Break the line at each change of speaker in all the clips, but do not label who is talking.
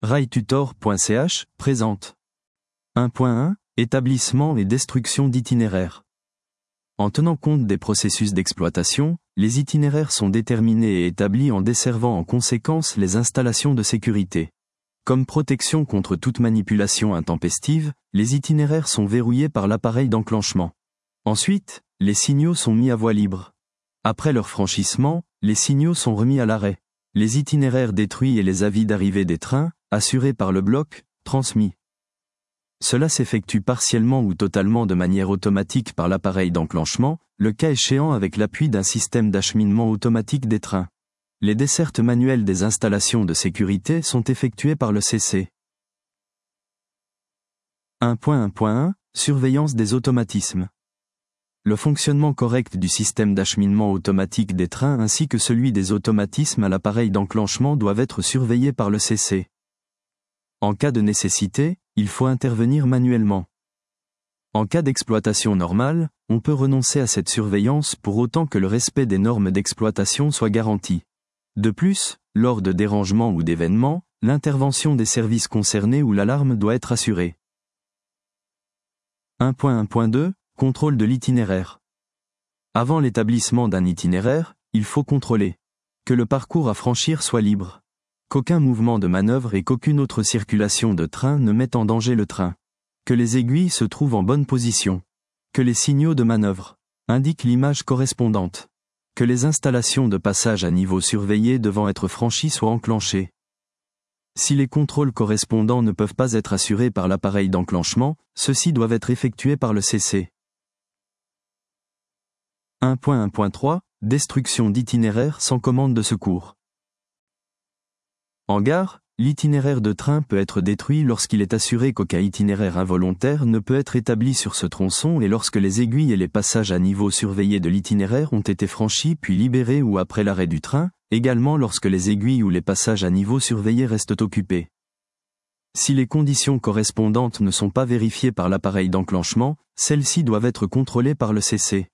railtutor.ch présente 1.1 Établissement et destruction d'itinéraires. En tenant compte des processus d'exploitation, les itinéraires sont déterminés et établis en desservant en conséquence les installations de sécurité. Comme protection contre toute manipulation intempestive, les itinéraires sont verrouillés par l'appareil d'enclenchement. Ensuite, les signaux sont mis à voie libre. Après leur franchissement, les signaux sont remis à l'arrêt. Les itinéraires détruits et les avis d'arrivée des trains, assurés par le bloc, transmis. Cela s'effectue partiellement ou totalement de manière automatique par l'appareil d'enclenchement, le cas échéant avec l'appui d'un système d'acheminement automatique des trains. Les dessertes manuelles des installations de sécurité sont effectuées par le CC. 1.1.1 Surveillance des automatismes. Le fonctionnement correct du système d'acheminement automatique des trains ainsi que celui des automatismes à l'appareil d'enclenchement doivent être surveillés par le CC. En cas de nécessité, il faut intervenir manuellement. En cas d'exploitation normale, on peut renoncer à cette surveillance pour autant que le respect des normes d'exploitation soit garanti. De plus, lors de dérangements ou d'événements, l'intervention des services concernés ou l'alarme doit être assurée. 1.1.2 Contrôle de l'itinéraire. Avant l'établissement d'un itinéraire, il faut contrôler que le parcours à franchir soit libre, qu'aucun mouvement de manœuvre et qu'aucune autre circulation de train ne mette en danger le train, que les aiguilles se trouvent en bonne position, que les signaux de manœuvre indiquent l'image correspondante, que les installations de passage à niveau surveillé devant être franchies soient enclenchées. Si les contrôles correspondants ne peuvent pas être assurés par l'appareil d'enclenchement, ceux-ci doivent être effectués par le CC. 1.1.3 Destruction d'itinéraires sans commande de secours. En gare, l'itinéraire de train peut être détruit lorsqu'il est assuré qu'aucun itinéraire involontaire ne peut être établi sur ce tronçon et lorsque les aiguilles et les passages à niveau surveillés de l'itinéraire ont été franchis puis libérés ou après l'arrêt du train, également lorsque les aiguilles ou les passages à niveau surveillés restent occupés. Si les conditions correspondantes ne sont pas vérifiées par l'appareil d'enclenchement, celles-ci doivent être contrôlées par le CC.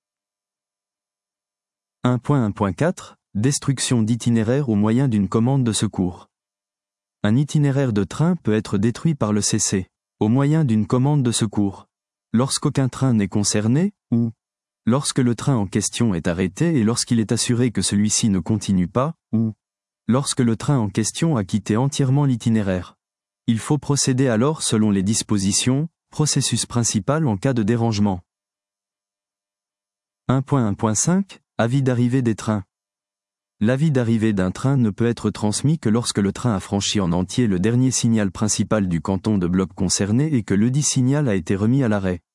1.1.4 Destruction d'itinéraire au moyen d'une commande de secours. Un itinéraire de train peut être détruit par le CC, au moyen d'une commande de secours, lorsqu'aucun train n'est concerné, ou lorsque le train en question est arrêté et lorsqu'il est assuré que celui-ci ne continue pas, ou lorsque le train en question a quitté entièrement l'itinéraire. Il faut procéder alors selon les dispositions, processus principal en cas de dérangement. 1.1.5 Avis d'arrivée des trains. L'avis d'arrivée d'un train ne peut être transmis que lorsque le train a franchi en entier le dernier signal principal du canton de bloc concerné et que ledit signal a été remis à l'arrêt.